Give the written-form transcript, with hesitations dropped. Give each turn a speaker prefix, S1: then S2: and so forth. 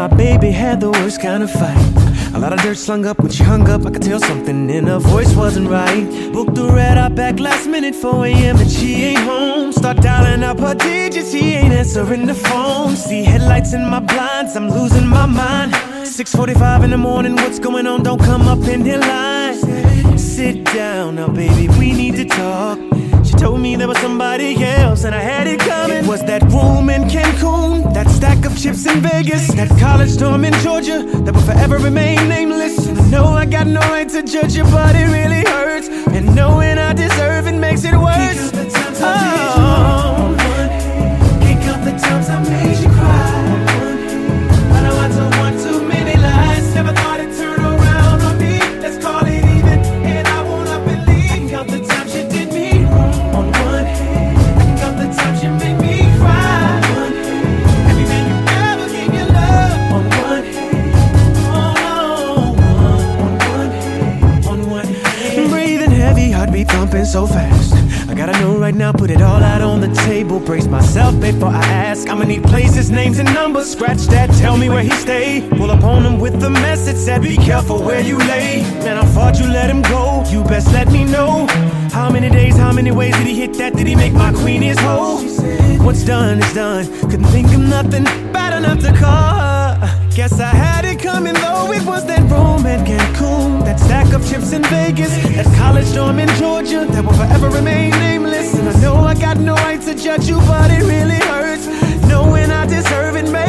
S1: my baby had the worst kind of fight. A lot of dirt slung up when she hung up. I could tell something in her voice wasn't right. Booked the red eye back last minute, 4 a.m. and she ain't home. Start dialing up her digits, he ain't answering the phone. See headlights in my blinds, I'm losing my mind. 6:45 in the morning, what's going on? Don't come up in here line. Sit down now, baby, we need to talk. She told me there was somebody else and I had it coming. It was that room in Cancun, that stack of chips in Vegas, that college dorm in Georgia that will forever remain nameless. And I know I got no right to judge you, but it really hurts. And knowing I deserve it makes it worse. Can't count the times I made you cry. I know I told one too many lies. Never thought it'd turn around on me. Let's call it even, and I won't up and leave. I can count the times you did me wrong on one hand. I can count the times you made me cry on one hand. Every man you ever gave your love on one hand. On one hand. Breathing heavy, heartbeat thumping so fast. I gotta know right now, put it all out on the table. Brace myself before I ask. I'ma need places, names, and numbers. Scratch that, tell me where he stayed. Pull up on him with the message, said be careful where you lay. Man, I thought you let him go, you best let me know. How many days, how many ways did he hit that? Did he make my queen his hoe? What's done is done, couldn't think of nothing bad enough to call her. Guess I had it coming though, it was that room at Cancun, that stack of chips in Vegas, that college dorm in Georgia that will forever remain nameless. And I know I got no right to judge you, but it really hurts. Knowing I deserve it,